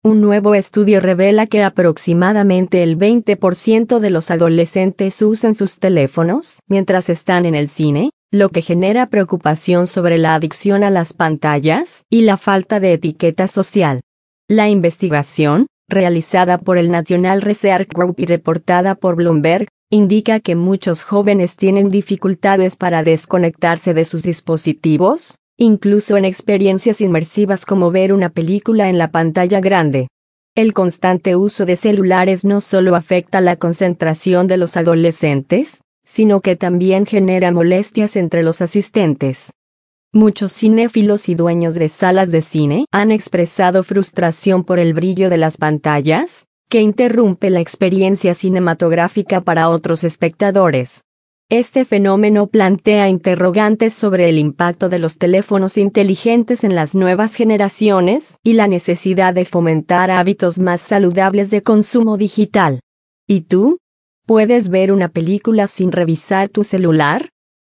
Un nuevo estudio revela que aproximadamente el 20% de los adolescentes usan sus teléfonos mientras están en el cine, lo que genera preocupación sobre la adicción a las pantallas y la falta de etiqueta social. La investigación, realizada por el National Research Group y reportada por Bloomberg, indica que muchos jóvenes tienen dificultades para desconectarse de sus dispositivos, incluso en experiencias inmersivas como ver una película en la pantalla grande. El constante uso de celulares no solo afecta la concentración de los adolescentes, sino que también genera molestias entre los asistentes. Muchos cinéfilos y dueños de salas de cine han expresado frustración por el brillo de las pantallas, que interrumpe la experiencia cinematográfica para otros espectadores. Este fenómeno plantea interrogantes sobre el impacto de los teléfonos inteligentes en las nuevas generaciones y la necesidad de fomentar hábitos más saludables de consumo digital. ¿Y tú? ¿Puedes ver una película sin revisar tu celular?